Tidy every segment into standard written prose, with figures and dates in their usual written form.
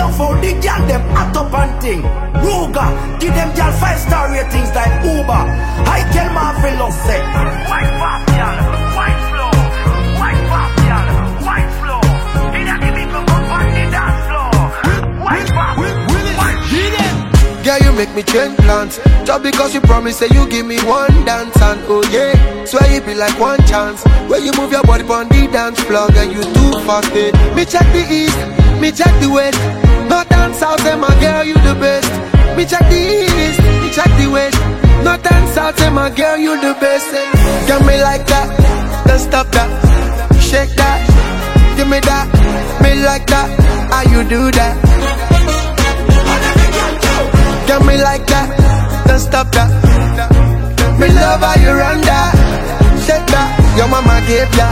love how the girl them hot up and thing. Ruga, give them girl 5-star ratings like Uber. I tell Marvin love say, white pop girl, white flow, white pop girl, white flow. Did I give people go on the dance floor? White pop, white flow. Girl, you make me change plans. Just because you promise say you give me one dance. And oh yeah, swear you be like one chance. When you move your body on the dance floor, girl, you too fast, eh. Me check the east, me check the west. North and south, say my girl, you the best. Me check the east, me check the west. North and south, say my girl, you the best, eh. Got me like that, don't stop that. Shake that, give me that. Me like that, how you do that? Got me like that, don't stop that. Me love how you run that. Shake that, your mama gave ya.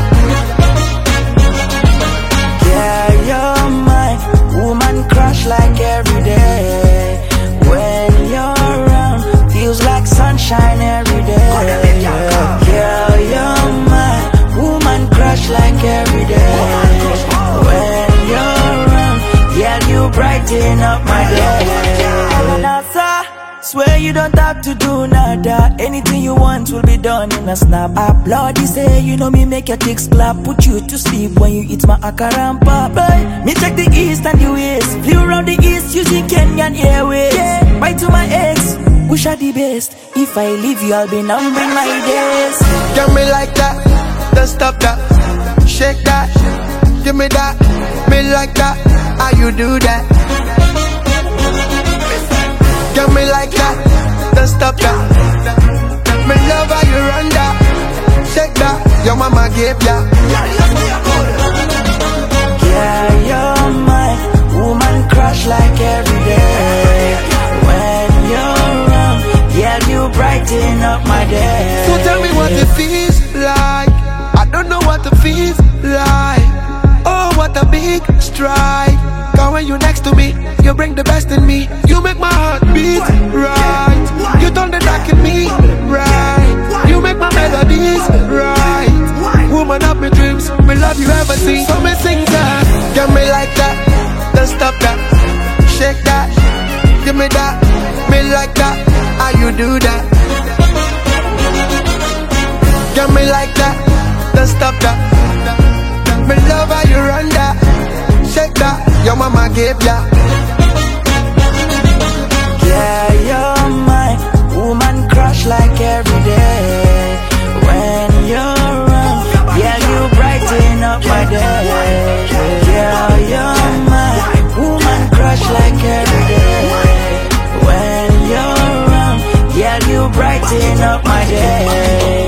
Yeah, you're my woman crush like every day. When you're around, feels like sunshine every day. Yeah, you're my woman crush like every day. When you're around, yeah, you brighten up my day. Swear you don't have to do nada. Anything you want will be done in a snap. Applaud you say you know me make your chicks clap. Put you to sleep when you eat my akarampa. Boy, me check the east and the west. Flew around the east using Kenyan Airways. Yeah, bye to my ex, wish I the best. If I leave you I'll be numbering my days. Got me like that, don't stop that. Shake that, give me that. Me like that, how you do that? Got me like that, don't stop that. Me love how you run that. Shake that, your mama gave ya. Yeah, you're my woman crush like every day. When you're around, yeah, you brighten up my day. So tell me what it feels like. I don't know what it feels like. Oh, what a big stride. Cause when you next to me, you bring the best in me. You make my heart beat right. You turn the dark in me right. You make my melodies right. Woman of my dreams, me love you ever seen. So me sing that. Got me like that, don't stop that. Shake that, give me that. Me like that, how you do that? Got me like that, don't stop that. Me love how you run that. Shake that, your mama gave ya. Yeah, you're my woman crush like every day. When you're around, yeah, you brighten up my day. Yeah, you're my woman crush like every day. When you're around, yeah, you brighten up my day.